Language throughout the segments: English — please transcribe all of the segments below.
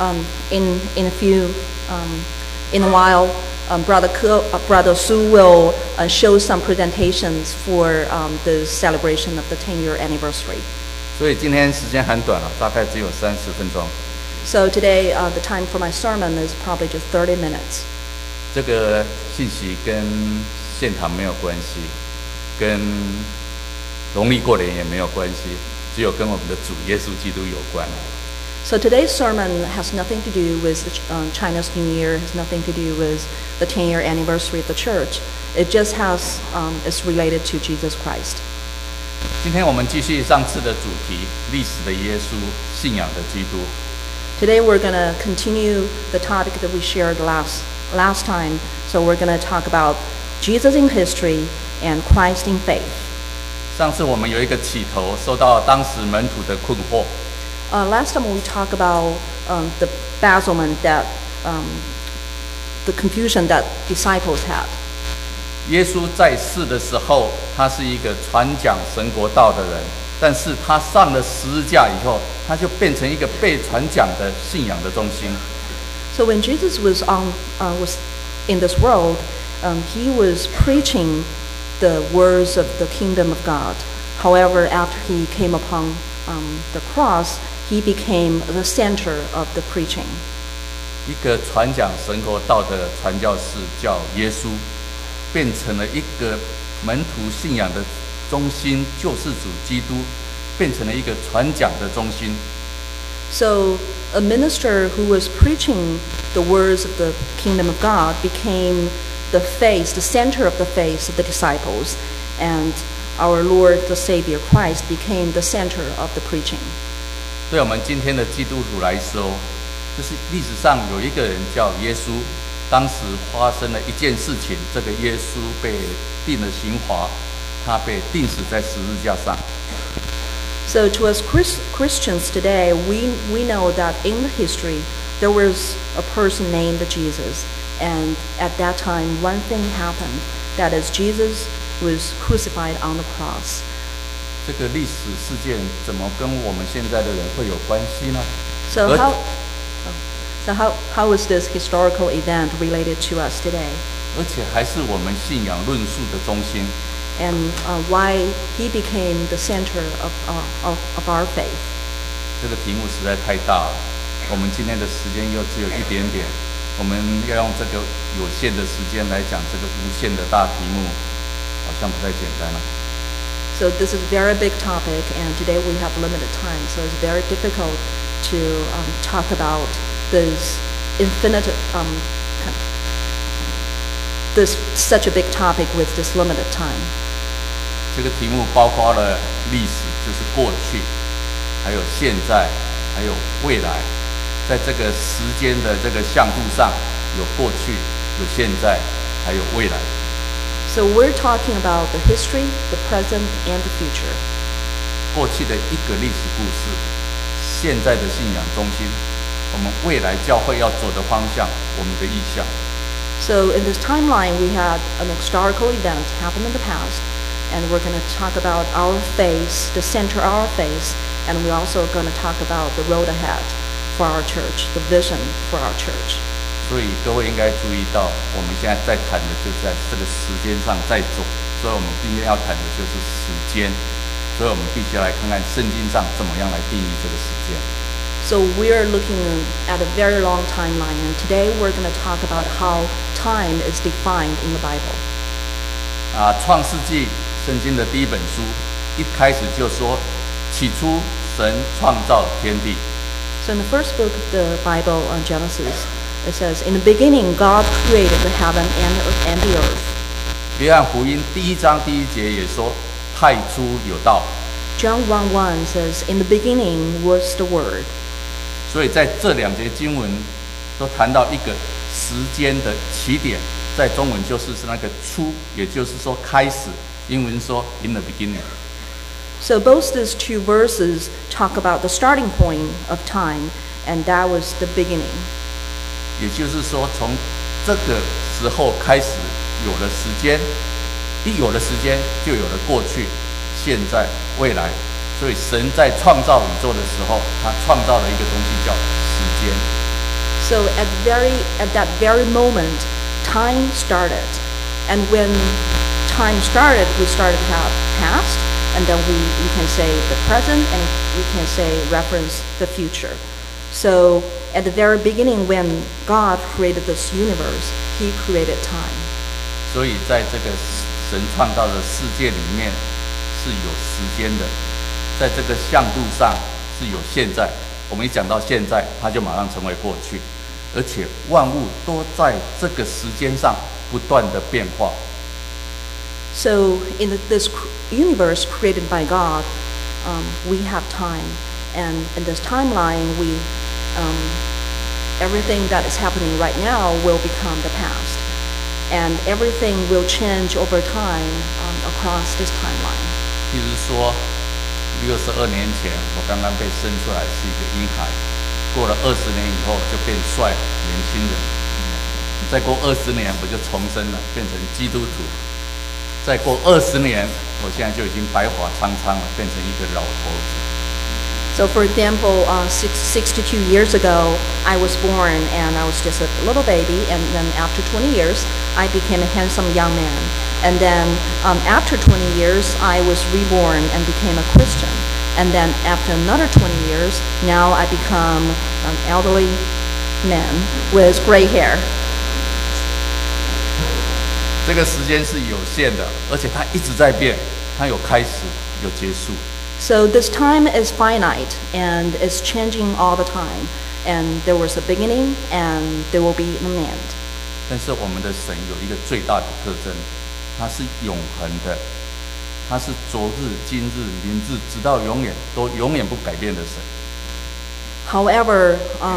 in a while, Brother Su will show some presentations for the celebration of the 10-year anniversary. 所以今天时间很短了，大概只有30分钟。 So today, the time for my sermon is probably just 30 minutes. 这个信息跟献堂没有关系，跟农历过年也没有关系，只有跟我们的主耶稣基督有关。 So today's sermon has nothing to do with China's New Year, has nothing to do with the 10-year anniversary of the church. It just is related to Jesus Christ. 今天我们继续上次的主题：历史的耶稣，信仰的基督。 Today we're going to continue the topic that we shared last time. So we're going to talk about Jesus in history and Christ in faith. 上次我们有一个起头，受到当时门徒的困惑。 Last time we talked about the bafflement that the confusion that disciples had. 耶稣在世的时候，他是一个传讲神国道的人，但是他上了十字架以后，他就变成一个被传讲的信仰的中心。 So when Jesus was in this world, he was preaching the words of the kingdom of God. However, after he came upon the cross, he became the center of the preaching. 一个传讲神国道的传教士叫耶稣，变成了一个门徒信仰的中心，救世主基督变成了一个传讲的中心。 So a minister who was preaching the words of the kingdom of God became the center of the face of the disciples, and our Lord, the Savior Christ, became the center of the preaching. 对我们今天的基督徒来说，就是历史上有一个人叫耶稣，当时发生了一件事情，这个耶稣被定了刑罚，他被钉死在十字架上。 So to us Christians today, we know that in the history there was a person named Jesus, and at that time one thing happened, that is Jesus was crucified on the cross. 这个历史事件怎么跟我们现在的人会有关系呢？ So how is this historical event related to us today? 而且还是我们信仰论述的中心。 And why he became the center of our faith? 这个题目实在太大了，我们今天的时间又只有一点点，我们要用这个有限的时间来讲这个无限的大题目，好像不太简单了。 So this is a very big topic, and today we have limited time, so it's very difficult to talk about this such a big topic with this limited time. 这个题目包括了历史，就是过去，还有现在，还有未来，在这个时间的这个向度上，有过去，有现在，还有未来。 So we're talking about the history, the present, and the future. 过去的一个历史故事，现在的信仰中心，我们未来教会要走的方向，我们的意向。 So in this timeline, we had an historical event happen in the past, and we're going to talk about our faith, the center of our faith, and we're also going to talk about the road ahead for our church, the vision for our church. 所以各位应该注意到，我们现在在谈的就是在这个时间上在走，所以我们今天要谈的就是时间，所以我们必须来看看圣经上怎么样来定义这个时间。 So we are looking at a very long timeline, and today we're going to talk about how time is defined in the Bible. 创世纪圣经的第一本书一开始就说，起初神创造天地。 So in the first book of the Bible, Genesis, it says, "In the beginning, God created the heaven and the earth." 约翰福音第1章第1节也说，太初有道。 John 1:1 says, "In the beginning was the Word." 所以在这2节经文都谈到一个时间的起点，在中文就是那个初，也就是说开始。英文说 "in the beginning." So both these two verses talk about the starting point of time, and that was the beginning. 也就是说，从这个时候开始有了时间，一有了时间，就有了过去、现在、未来。所以神在创造宇宙的时候，他创造了一个东西叫时间。 So at that very moment, time started. And when time started, we started to have past, and then we can say the present, and we can say reference the future. So at the very beginning, when God created this universe, He created time. 所以在这个神创造的世界里面是有时间的，在这个向度上是有现在。我们一讲到现在，它就马上成为过去，而且万物都在这个时间上不断的变化。 So in this universe created by God, we have time, and in this timeline, everything that is happening right now will become the past, and everything will change over time across this timeline. 譬如说，62年前我刚刚被生出来是一个婴孩，过了20年以后就变帅年轻人，再过20年我就重生了，变成基督徒。再过20年，我现在就已经白发苍苍了，变成一个老头子。 So, for example, 62 years ago, I was born and I was just a little baby, and then after 20 years, I became a handsome young man. And then after 20 years, I was reborn and became a Christian. And then after another 20 years, now I become an elderly man with gray hair. 这个时间是有限的，而且它一直在变，它有开始，有结束。 So this time is finite and it's changing all the time. And there was a beginning and there will be an end. 但是我们的神有一个最大的特征，它是永恒的，它是昨日、今日、明日，直到永远都永远不改变的神。 However,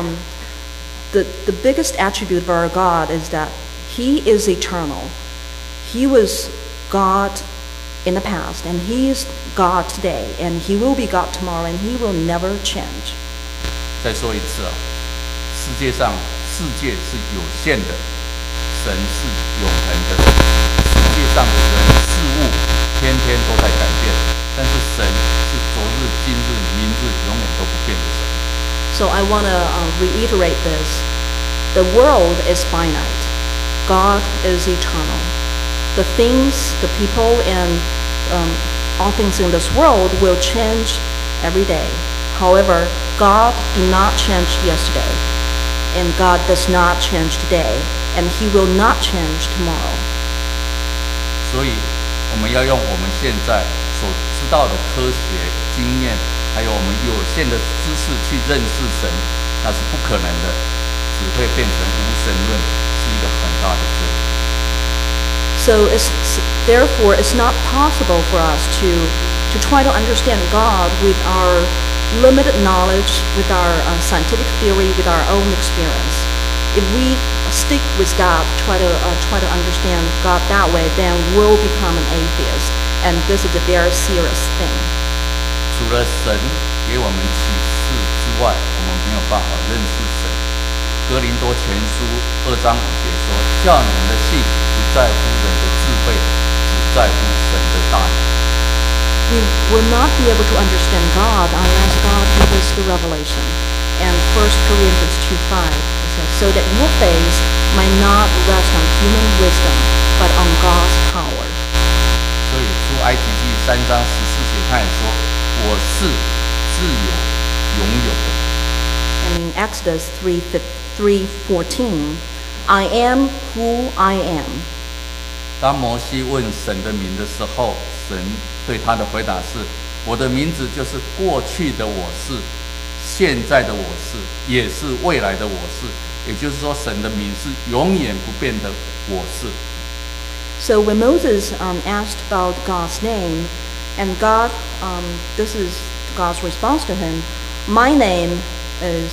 the biggest attribute of our God is that He is eternal. He was God in the past, and He is God today, and He will be God tomorrow, and He will never change. 再说一次啊，世界上世界是有限的，神是永恒的。世界上的人事物天天都在改变，但是神是昨日、今日、明日永远都不变的神。 So I want to reiterate this. The world is finite. God is eternal. The things, the people, and all things in this world will change every day. However, God did not change yesterday, and God does not change today, and He will not change tomorrow. 所以，我们要用我们现在所知道的科学经验，还有我们有限的知识去认识神，那是不可能的，只会变成无神论，是一个很大的罪。 So therefore, it's not possible for us to try to understand God with our limited knowledge, with our scientific theory, with our own experience. If we stick with God, try to understand God that way, then we'll become an atheist, and this is a very serious thing. 除了神给我们启示之外，我们没有办法认识神。哥林多前书2章5节说：“叫你们的信不在乎人的智慧，只在乎神的大能。” We will not be able to understand God unless God gives us the revelation. And 1 Corinthians 2:5 it says, "So that your faith might not rest on human wisdom, but on God's power." 所以出埃及记3章14节，他也说：“我是自有永有的。” And in Exodus 3:14, "I am who I am." 当摩西问神的名的时候，神对他的回答是：“我的名字就是过去的我是，现在的我是，也是未来的我是。”也就是说，神的名是永远不变的我是。 So when Moses asked about God's name, and God, this is God's response to him: "My name is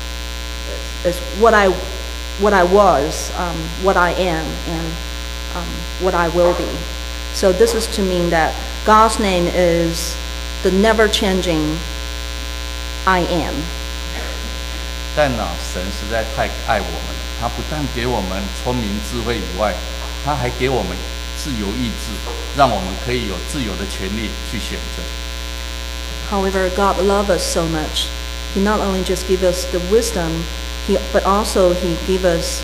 what I was, what I am, and what I will be." So this is to mean that God's name is the never-changing I am. 但呢，神实在太爱我们了，他不但给我们聪明智慧以外，他还给我们自由意志，让我们可以有自由的权利去选择。 However, God loves us so much. He not only just gives us the wisdom, but also He gave us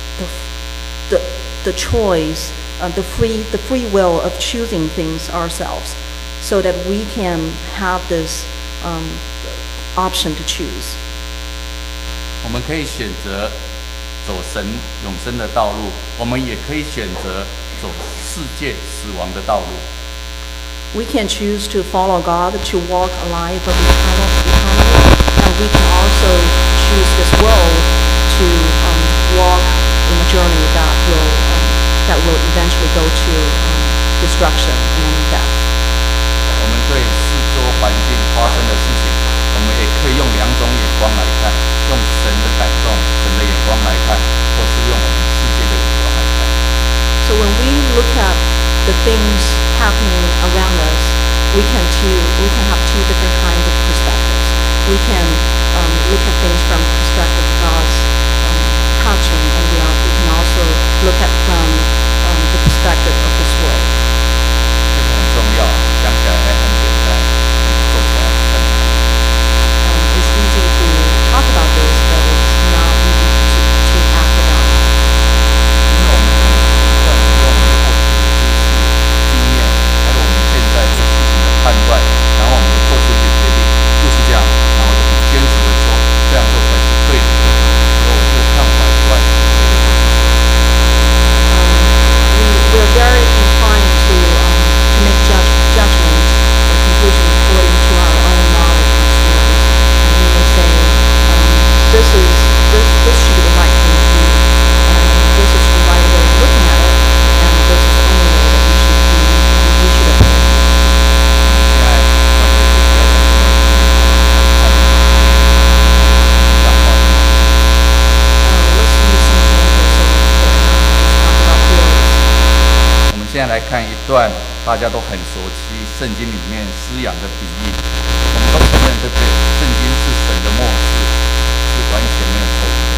the choice, the free will of choosing things ourselves, so that we can have this option to choose. 我们可以选择走神永生的道路，我们也可以选择走世界死亡的道路。 We can choose to follow God, to walk a life of eternity, and we can also choose this world to walk in a journey that will eventually go to destruction and death. 我们对四周环境发生的事情，我们也可以用两种眼光来看，用神的感动、神的眼光来看，或是用我们世界的眼光来看。 So when we look at the things happening around us, we can have two different kinds of perspectives. We can look at things from the perspective of God's touching, and we can also look at from the perspective of this world. 这个很重要，讲起来还很简单，做起来很难。 It's easy to talk about this, but it's not easy to act it out. 因为我们很习惯用我们过去的知识、经验，还有我们现在对事情的判断，然后我们就做出一个决定，就是这样，然后就很坚持的说这样做才是对的。除了我这个看法以外，别的都是错的。 We are very inclined to make judgment or conclusion according to our own knowledge and experience, and we may say this should be the right thing to do, and this is the right way of looking at it, and this is the only way that we should obey. 现在上帝就不要讲这么讲话。 Let's use some examples so that we're not just talk about theories. 我们现在来看一段大家都很熟悉圣经里面施养的比喻。我们都承认，对不对？圣经是神的默示，是完全没有错误的。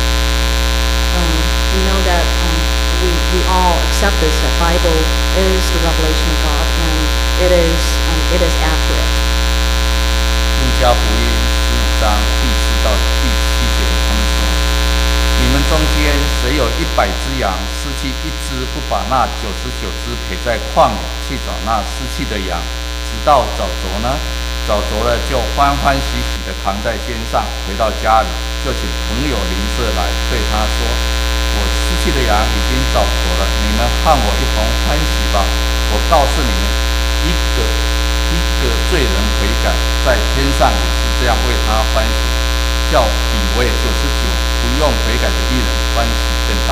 We know that we all accept this, that Bible is the revelation of God, and it is accurate. 路加福音15章第4到第7节，他们说：你们中间谁有100只羊，失去一只，不把那99只撇在旷野，去找那失去的羊，直到找着呢？找着了，就欢欢喜喜地扛在肩上，回到家里，就请朋友邻舍来，对他说：我失去的羊已经找着了，你们和我一同欢喜吧。我告诉你们，一个罪人悔改，在天上也是这样为他欢喜，叫比为99不用悔改的义人欢喜更大。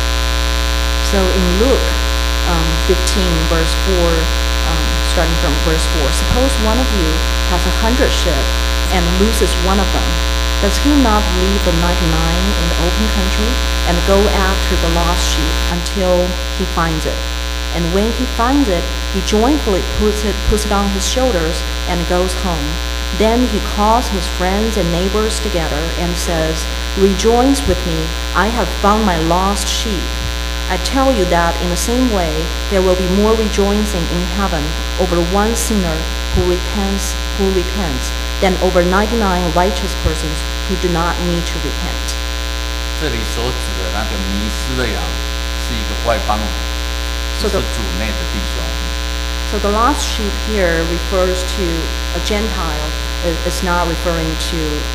So in Luke 15, verse 4, starting from verse 4, suppose one of you has 100 sheep and loses one of them. Does he not leave the 99 in the open country and go after the lost sheep until he finds it? And when he finds it, he joyfully puts it on his shoulders and goes home. Then he calls his friends and neighbors together and says, rejoice with me, I have found my lost sheep. I tell you that in the same way, there will be more rejoicing in heaven over one sinner who repents than over 99 righteous persons who do not need to repent. 这里所指的那个迷失的羊，是一个外邦人，是主内的弟兄。 So the lost sheep here refers to a Gentile. It's not referring to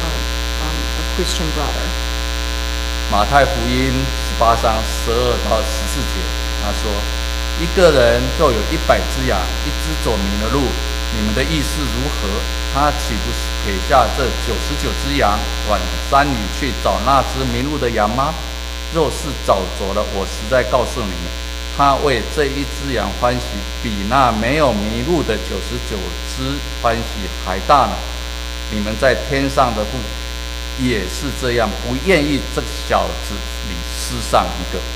a Christian brother. 马太福音18章12到14节，他说：一个人若有100只羊，一只走迷了路，你们的意思如何？他岂不是撇下这99只羊，往山里去找那只迷路的羊吗？若是找着了，我实在告诉你们，他为这一只羊欢喜，比那没有迷路的99只欢喜还大呢。你们在天上的父也是这样，不愿意这小子里失上一个。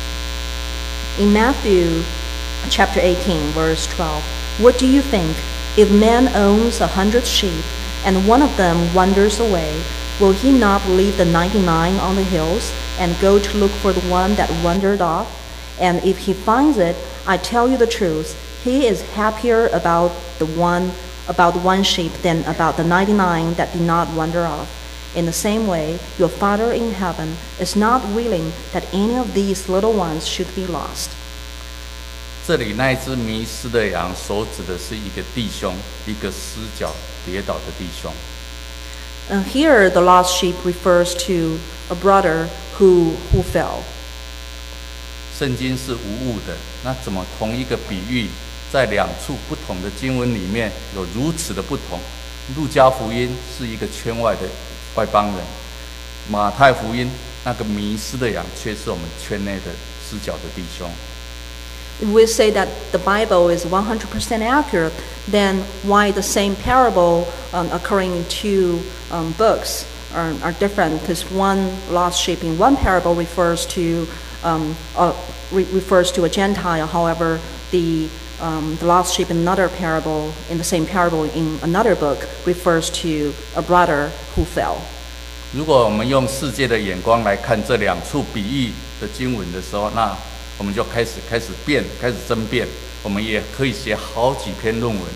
In Matthew chapter 18, verse 12, what do you think? If man owns 100 sheep, and one of them wanders away, will he not leave the 99 on the hills and go to look for the one that wandered off? And if he finds it, I tell you the truth, he is happier about the one sheep than about the 99 that did not wander off. In the same way, your Father in heaven is not willing that any of these little ones should be lost. 这里那一只迷失的羊所指的是一个弟兄，一个失脚跌倒的弟兄。 And here, the lost sheep refers to a brother who fell. 圣经是无误的，那怎么同一个比喻，在两处不同的经文里面有如此的不同？路加福音是一个圈外的外邦人，马太福音那个迷失的羊却是我们圈内的失脚的弟兄。 If we say that the Bible is 100% accurate, then why the same parable occurring in two books are different? Because one lost sheep in one parable refers to a Gentile. However, the lost sheep in another parable, in the same parable in another book, refers to a brother who fell. 如果我们用世界的眼光来看这两处比喻的经文的时候，那我们就开始争辩，我们也可以写好几篇论文。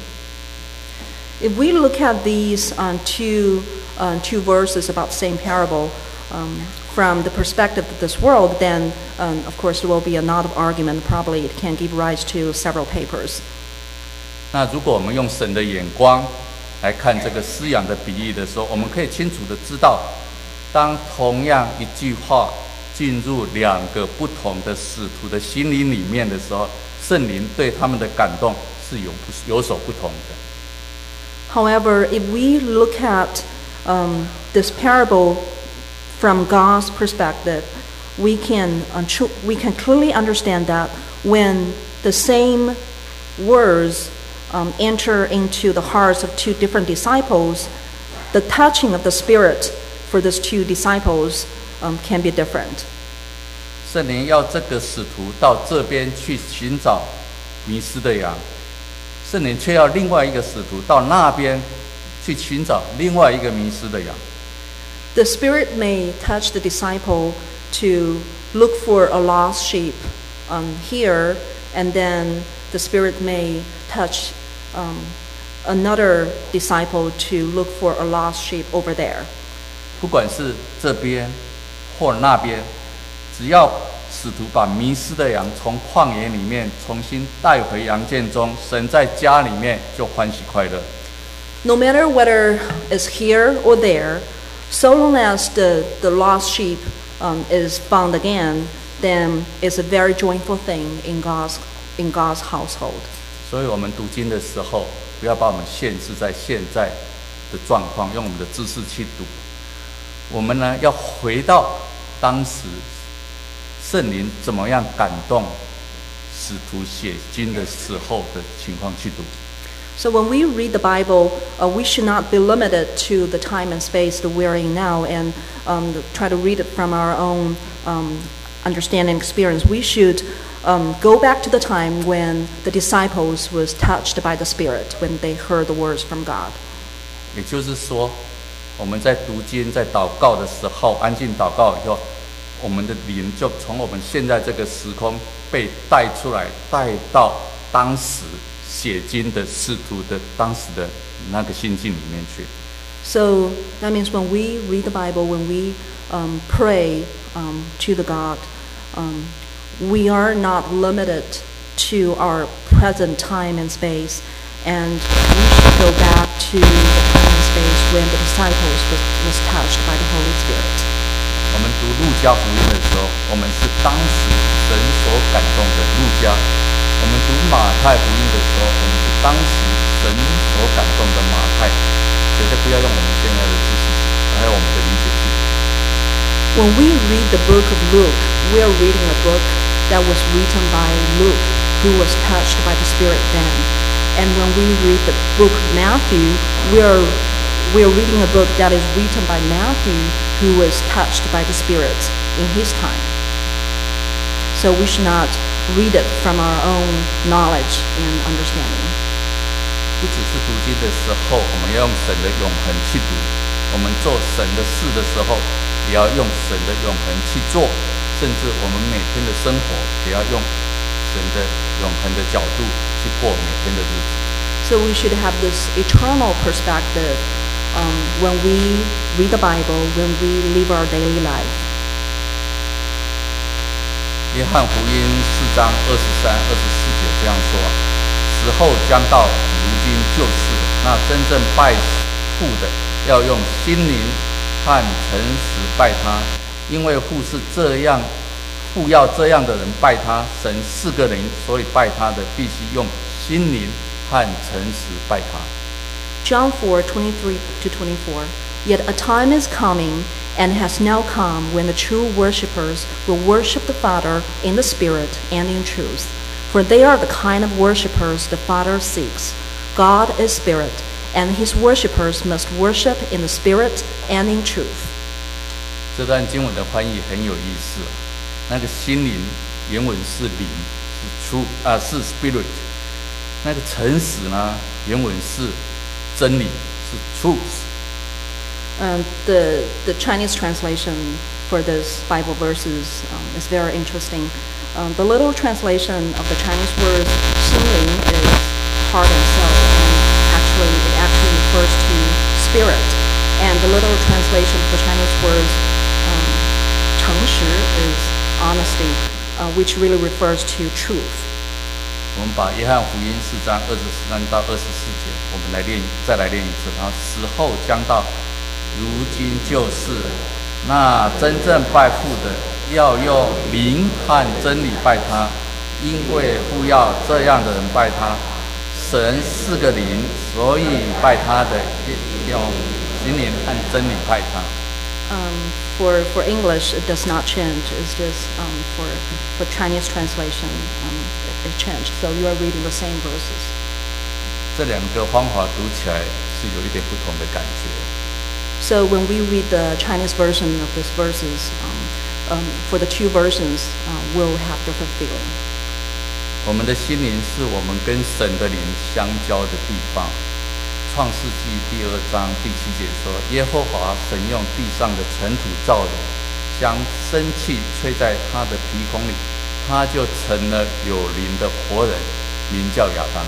If we look at these two verses about the same parable from the perspective of this world, then of course there will be a lot of argument. Probably it can give rise to several papers. 那如果我们用神的眼光来看这个失羊的比喻的时候，我们可以清楚的知道，当同样一句话进入两个不同的使徒的心灵里面的时候，圣灵对他们的感动是有所不同的。 However, if we look at this parable from God's perspective, we can clearly understand that when the same words enter into the hearts of two different disciples, the touching of the Spirit for these two disciples can be different. 圣灵要这个使徒到这边去寻找迷失的羊，圣灵却要另外一个使徒到那边去寻找另外一个迷失的羊。 The Spirit may touch the disciple to look for a lost sheep here, and then the Spirit may touch another disciple to look for a lost sheep over there. 不管是这边或那边，只要使徒把迷失的羊从旷野里面重新带回羊圈中，神在家里面就欢喜快乐。 No matter whether it's here or there, so long as the lost sheep is found again, then it's a very joyful thing in God's household. 所以我们读经的时候，不要把我们限制在现在的状况，用我们的知识去读。我们呢，要回到当时圣灵怎么样感动使徒写经的时候的情况去读。 So when we read the Bible, we should not be limited to the time and space that we're in now and try to read it from our own understanding and experience. We should go back to the time when the disciples was touched by the Spirit, when they heard the words from God. 也就是说，我们在读经、在祷告的时候，安静祷告以后，我们的灵就从我们现在这个时空被带出来，带到当时写经的使徒的当时的那个心境里面去。 So that means when we read the Bible, when we pray to the God, we are not limited to our present time and space, and we should go back to the time and space when the disciples was touched by the Holy Spirit. 我们读路加福音的时候，我们是当时神所感动的路加；我们读马太福音的时候，我们是当时神所感动的马太。绝对不要用我们现在的知识还有我们的理解去。 When we read the book of Luke, we are reading a book that was written by Luke, who was touched by the Spirit then. And when we read the book of Matthew, we are reading a book that is written by Matthew, who was touched by the Spirit in his time. So we should not read it from our own knowledge and understanding. 不只是读经的时候，我们要用神的永恒去读；我们做神的事的时候，也要用神的永恒去做。甚至我们每天的生活，也要用神的永恒的角度去过每天的日子。 So we should have this eternal perspective when we read the Bible, when we live our daily life. 约翰福音4章23、24节这样说：时候将到，如今就是了。那真正拜父的，要用心灵和诚实拜他，因为父是这样，父要这样的人拜他。神是个灵，所以拜他的必须用心灵和诚实拜他。 John 4:23-24. Yet a time is coming, and has now come, when the true worshippers will worship the Father in the Spirit and in truth. For they are the kind of worshippers the Father seeks. God is Spirit, and His worshippers must worship in the Spirit and in truth. 这段经文的翻译很有意思。那个心灵原文是灵，是 true 是 spirit。那个诚实呢，原文是真理，是 truth。 The Chinese translation for this Bible verses is very interesting. The literal translation of the Chinese word 心灵 is heart and soul, and it actually refers to spirit. And the literal translation of the Chinese word 诚实 is honesty, which really refers to truth. 我们把约翰福音4章23到24节，我们再来练一次。然后时候将到，如今就是了。那真正拜父的，要用灵和真理拜他，因为父要这样的人拜他。神是个灵，所以拜他的用心灵和真理拜他。 For English, it does not change. It's just for Chinese translation, it changed. So you are reading the same verses. 这两个方法读起来是有一点不同的感觉。 So when we read the Chinese version of these verses, for the two versions, we'll have different feeling. 我们的心灵是我们跟神的灵相交的地方。创世纪第2章第7节说：耶和华神用地上的尘土造人，将生气吹在他的鼻孔里，他就成了有灵的活人，名叫亚当。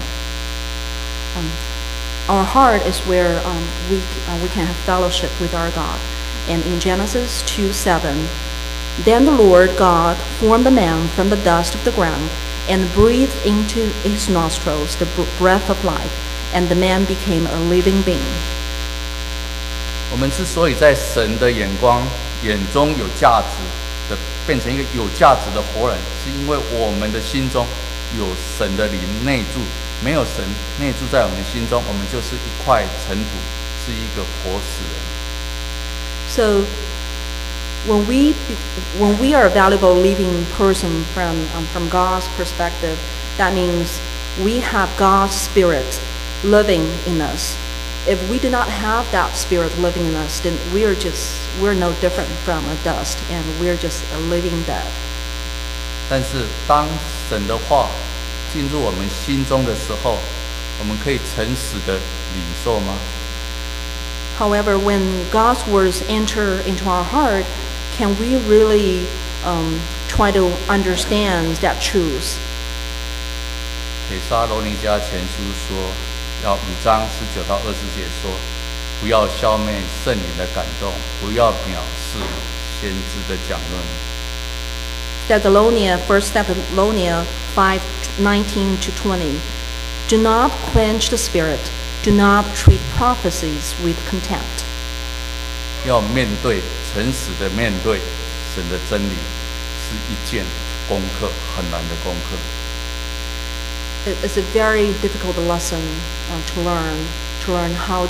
Our heart is where we can have fellowship with our God. And in Genesis 2:7, then the Lord God formed the man from the dust of the ground and breathed into his nostrils the breath of life, and the man became a living being. 我们之所以在神的眼中有价值的，变成一个有价值的活人，是因为我们的心中有神的灵内住。没有神内住在我们心中，我们就是一块尘土，是一个活死人。 So when we are a valuable living person from God's perspective, that means we have God's Spirit living in us. If we do not have that Spirit living in us, then we're no different from a dust, and we're just a living dead. 但是当神的话进入我们心中的时候，我们可以诚实的领受吗？ However, when God's words enter into our heart, can we really try to understand that truth? 帖撒罗尼迦前书说，要5章19到20节说，不要消灭圣灵的感动，不要藐视先知的讲论。 First Thessalonians 5:19-20. Do not quench the spirit. Do not treat prophecies with contempt. 要面对，诚实的面对神的真理，是一件功课，很难的功课。 It's a very difficult lesson to learn how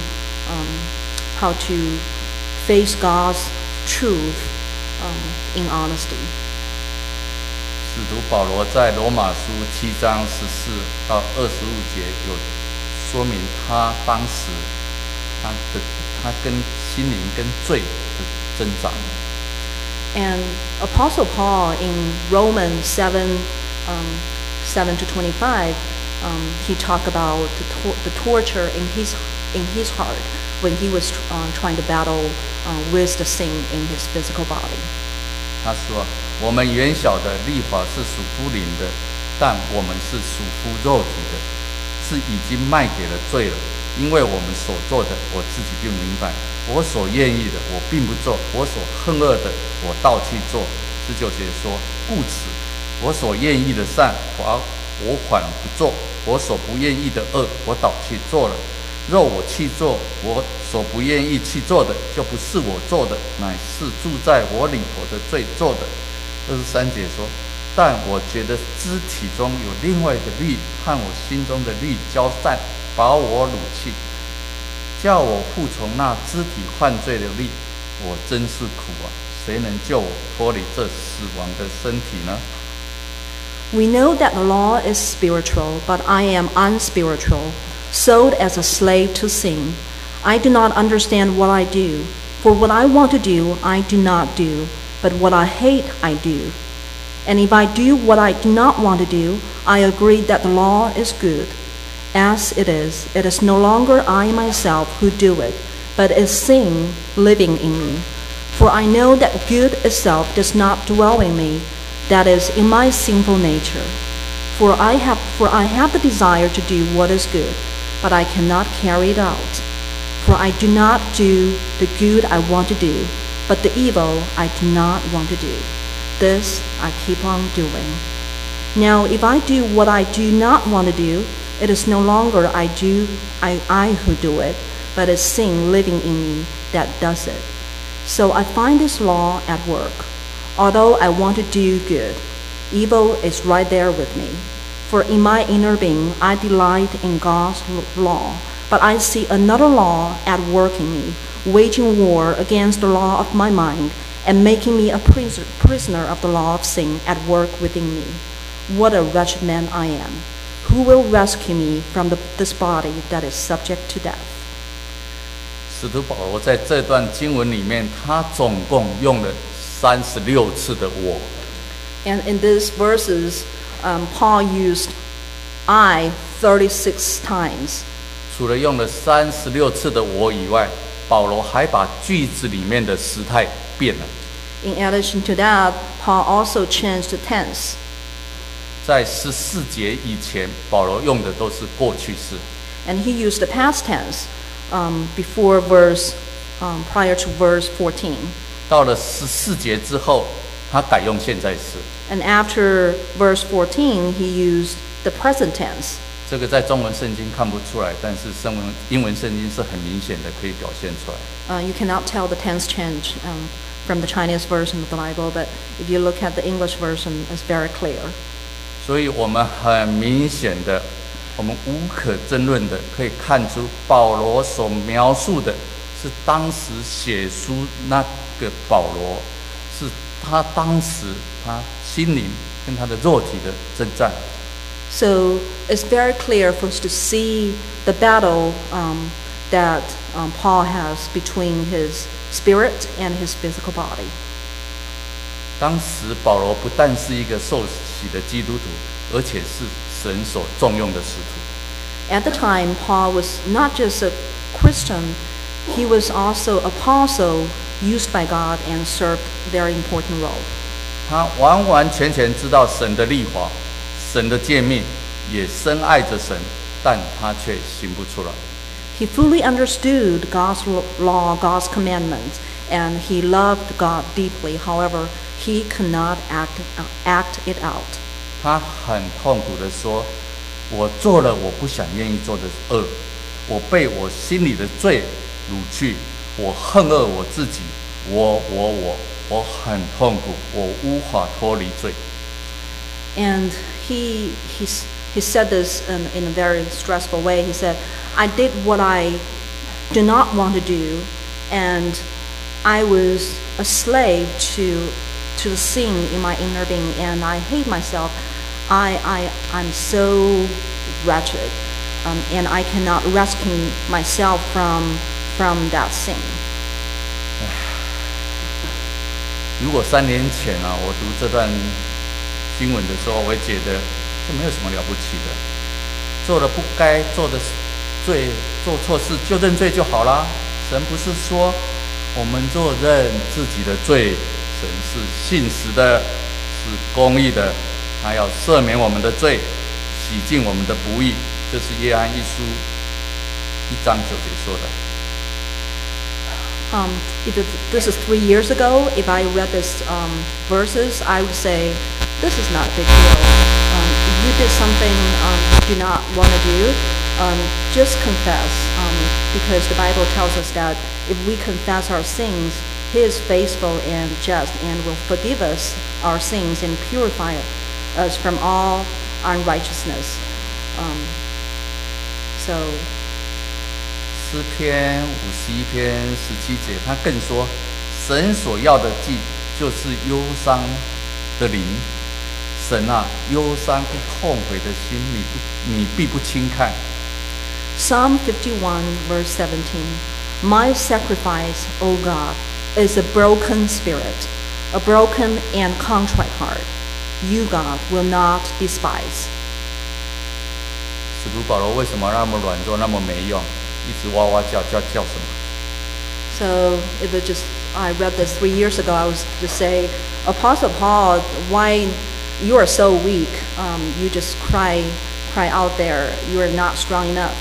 to face God's truth in honesty. 使徒保罗在罗马书7章14到25节有说明他当时他跟心灵跟罪的挣扎。 And Apostle Paul in Romans 7:7-25, he talked about the torture in his heart when he was trying to battle with the sin in his physical body. 他说：“我们原晓得律法是属乎灵的，但我们是属乎肉体的，是已经卖给了罪了。 因为我们所做的，我自己并明白；我所愿意的，我并不做；我所恨恶的，我倒去做。19节说：故此，我所愿意的善，我反不做；我所不愿意的恶，我倒去做了。若我去做我所不愿意去做的，就不是我做的，乃是住在我里头的罪做的。23节说：但我觉得肢体中有另外一个律和我心中的律交战，把我掳去，叫我服从那肢体犯罪的律。我真是苦啊！谁能救我脱离这死亡的身体呢？ We know that the law is spiritual, but I am unspiritual, sold as a slave to sin. I do not understand what I do, for what I want to do, I do not do, but what I hate, I do. And if I do what I do not want to do, I agree that the law is good. As it is no longer I myself who do it, but is sin living in me. For I know that good itself does not dwell in me, that is, in my sinful nature. For I have the desire to do what is good, but I cannot carry it out. For I do not do the good I want to do, but the evil I do not want to do. This I keep on doing. Now, if I do what I do not want to do, it is no longer I who do it, but it's sin living in me that does it. So I find this law at work. Although I want to do good, evil is right there with me. For in my inner being, I delight in God's law, but I see another law at work in me, waging war against the law of my mind, and making me a prisoner of the law of sin at work within me. What a wretched man I am! Who will rescue me from this body that is subject to death? 使徒保罗在这段经文里面，他总共用了36次的我。 And in these verses, Paul used I 36 times. 除了用了36次的我以外，保罗还把句子里面的时态变了。 In addition to that, Paul also changed the tense. 在14节以前，保罗用的都是过去式。 And he used the past tense prior to verse 14. 到了14节之后，他改用现在式。 And after verse 14, he used the present tense. 这个在中文圣经看不出来，但是英文圣经是很明显的，可以表现出来。 You cannot tell the tense change from the Chinese version of the Bible, but if you look at the English version, it's very clear. 所以我们很明显的，我们无可争论的可以看出，保罗所描述的是当时写书那个保罗，是他当时他心灵跟他的肉体的征战。 So it's very clear for us to see the battle that Paul has between his spirit and his physical body. 当时保罗不但是一个受洗的基督徒，而且是神所重用的使徒。 At the time, Paul was not just a Christian, he was also apostle used by God and served a very important role. 他完完全全知道神的律法，神的诫命，也深爱着神，但他却行不出来。 He fully understood God's law, God's commandments, and he loved God deeply. However, he could not act it out. 他很痛苦地说：“我做了我不想愿意做的恶，我被我心里的罪掳去，我恨恶我自己，我很痛苦，我无法脱离罪。” And he said this in a very stressful way. He said, I did what I do not want to do, and I was a slave to the sin in my inner being, and I hate myself. I'm so wretched, and I cannot rescue myself from that sin. 如果3年前啊，我读这段经文的时候，我会觉得这没有什么了不起的，做了不该做的罪，做错事就认罪就好啦。神不是说我们做认自己的罪，神是信实的，是公义的，他要赦免我们的罪，洗净我们的不义。这是约翰一书 1章9节说的。 If this is 3 years ago, if I read this verses, I would say this is not a big deal. If you did something you do not want to do, just confess, because the Bible tells us that if we confess our sins, He is faithful and just and will forgive us our sins and purify us from all unrighteousness. So. 诗篇51篇17节，他更说，神所要的祭就是忧伤的灵。神啊，忧伤痛悔的心，你必不轻看。 Psalm 51 verse 17. My sacrifice, O God, is a broken spirit, a broken and contrite heart. You, God, will not despise. 使徒保罗为什么那么软弱，那么没用？一直哇哇叫什么 So if it just I read this 3 years ago, I was to say, Apostle Paul, why you are so weak? You just cry out there. You are not strong enough.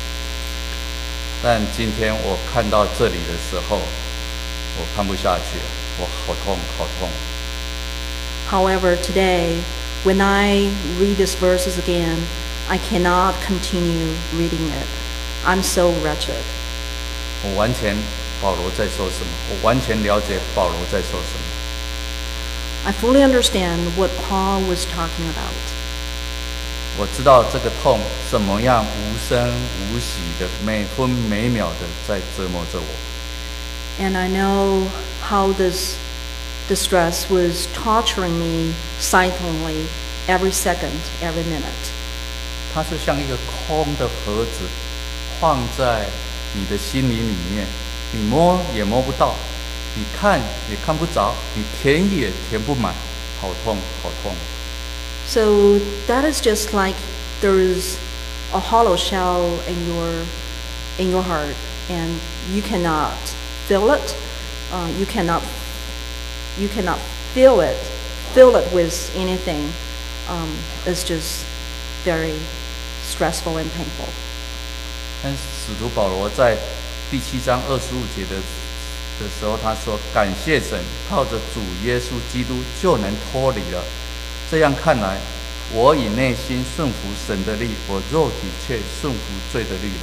但今天我看到这里的时候，我看不下去了，我好痛好痛。 However, today, when I read these verses again, I cannot continue reading it. I'm so wretched. 我完全保罗在说什么，我完全了解保罗在说什么。 I fully understand what Paul was talking about. 我知道这个痛怎么样无声无息的，每分每秒的在折磨着我。 And I know how this distress was torturing me silently every second, every minute. 它是像一个空的盒子，放在你的心灵里面，你摸也摸不到，你看也看不着，你填也填不满，好痛好痛。 So that is just like there is a hollow shell in your heart, and you cannot fill it. You cannot fill it with anything. It's just very stressful and painful. 但使徒保罗在第7章25节的时候，他说：“感谢神，靠着主耶稣基督就能脱离了。这样看来，我以内心顺服神的力，我肉体却顺服罪的律了。”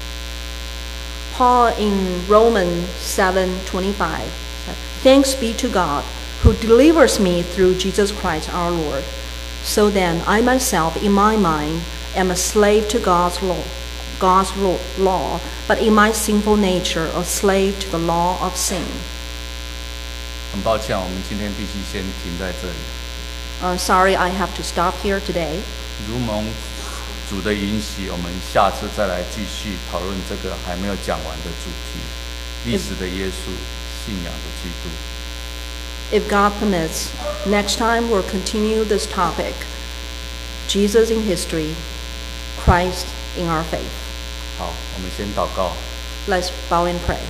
Paul in Romans 7:25 said, "Thanks be to God, who delivers me through Jesus Christ our Lord. So then, I myself, in my mind, am a slave to God's law, but in my sinful nature, a slave to the law of sin." 很抱歉，我们今天必须先停在这里。 Sorry, I have to stop here today. 如蒙主的允许，我们下次再来继续讨论这个还没有讲完的主题：历史的耶稣，信仰的基督。 If God permits, next time we'll continue this topic: Jesus in history, Christ in our faith. 好，我们先祷告。 Let's bow and pray.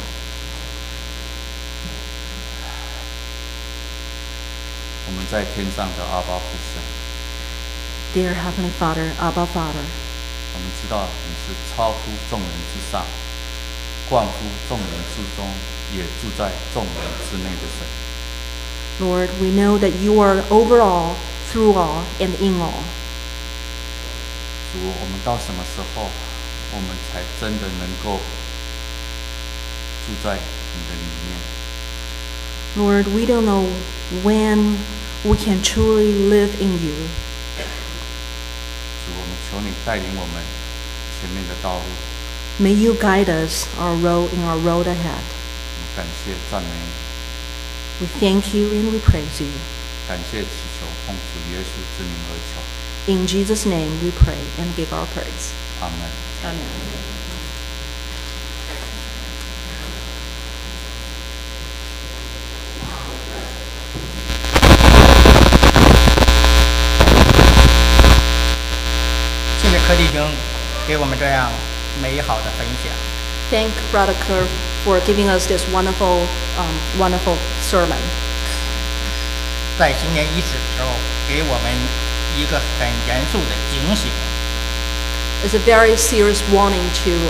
我们在天上的阿爸父神， Dear Heavenly Father, Abba Father, 我们知道你是超乎众人之上，冠乎众人之中，也住在众人之内的神。 Lord, we know that you are over all, through all, and in all. 主，我们到什么时候，我们才真的能够住在你的里面？ Lord, we don't know when we can truly live in you. 主，我们求你带领我们前面的道路。 May you guide us in our road ahead. 感谢赞美你， We thank you and we praise you. 感谢祈求奉主耶稣之名而求。 In Jesus' name we pray and give our praise. 阿门。 Amen. 谢谢柯弟兄给我们这样美好的分享。 Thank Brother Kerr for giving us this wonderful sermon. 在新年伊始的时候，给我们一个很严肃的警醒。 It's a very serious warning to